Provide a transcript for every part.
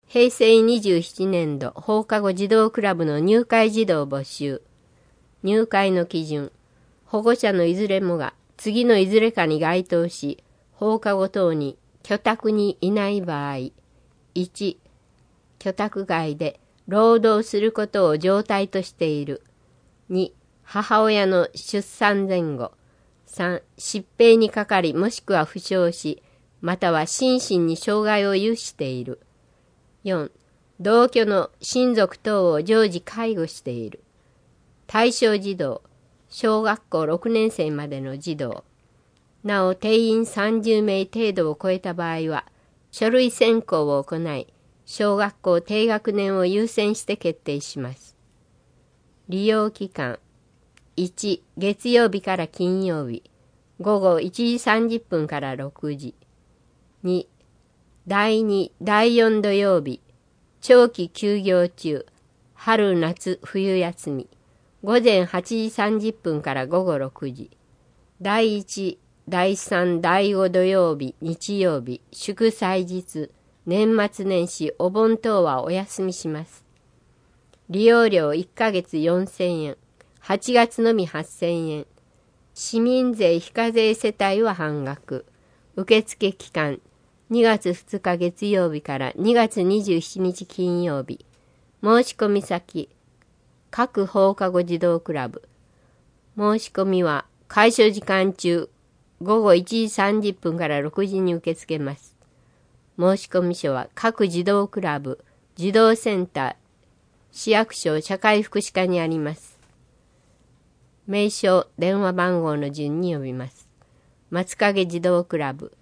平成27年度放課後児童クラブの入会児童募集。入会の基準。保護者のいずれもが次のいずれかに該当し、放課後等に居宅にいない場合。1、居宅外で労働することを常態としている。2、母親の出産前後。3、疾病にかかりもしくは負傷し、または心身に障害を有している。4、同居の親族等を常時介護している。対象児童、小学校6年生までの児童。なお定員30名程度を超えた場合は、書類選考を行い、小学校低学年を優先して決定します。利用期間。1、月曜日から金曜日、午後1時30分から6時。2、第2、第4土曜日、長期休業中、春夏冬休み、午前8時30分から午後6時。第1、第3、第5土曜日、日曜日、祝祭日、年末年始、お盆等はお休みします。利用料1ヶ月4000円、8月のみ8000円。市民税非課税世帯は半額。受付期間、2月2日月曜日から2月27日金曜日。申し込み先、各放課後児童クラブ。申し込みは開所時間中、午後1時30分から6時に受け付けます。申し込み書は各児童クラブ、児童センター、市役所社会福祉課にあります。名称、電話番号の順に呼びます。松影児童クラブ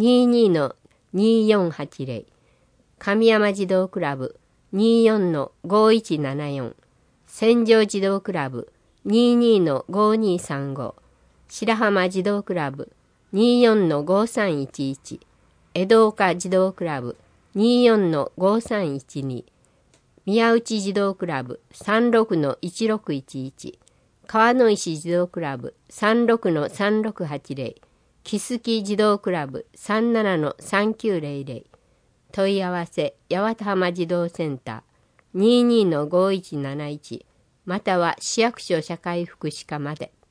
22-2480、神山児童クラブ 24-5174、千条児童クラブ 22-5235、白浜児童クラブ 24-5311、江戸岡児童クラブ 24-5312、宮内児童クラブ 36-1611、川の石児童クラブ 36-3680、木月児童クラブ 37-3900、問い合わせ八幡浜児童センター 22-5171、または市役所社会福祉課まで。